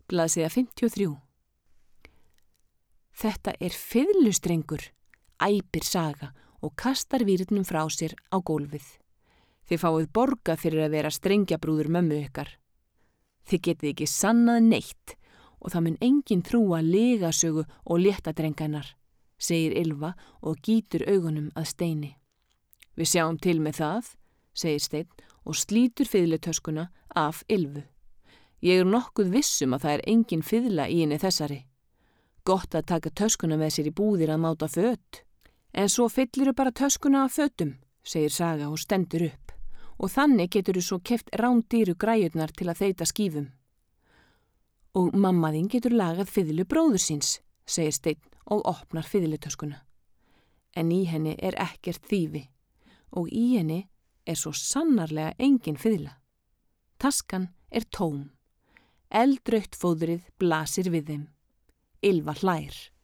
Blaðsíða 53. Þetta er fiðlustrengur, æpir Saga og kastar vírnum frá sér á gólfið. Þið fáið borgað fyrir að vera strengjabrúður mömmu ykkar. Þið getið ekki sannað neitt og það mun enginn trúa lygasögu og léttadrenganar, segir Ylfa og gýtur augunum að Steini. Við sjáum til með það, segir Steinn og slítur fiðlutöskuna af Ylfu. Ég nokkuð vissum að það er engin fiðla í henni þessari. Gott að taka töskuna með sér í búðir að máta föt. En svo fylliru bara töskuna af fötum, segir Saga og stendur upp. Og þannig geturðu svo keypt rándýru græjurnar til að þeyta skífum. Og mamma þín getur lagað fiðlu bróður síns, segir Steinn og opnar fiðlutöskuna. En í henni er ekkert þýfi og í henni er svo sannarlega engin fiðla. Taskan er tóm. Eldrautt fóðrið blasir við þeim. Ylfa hlær.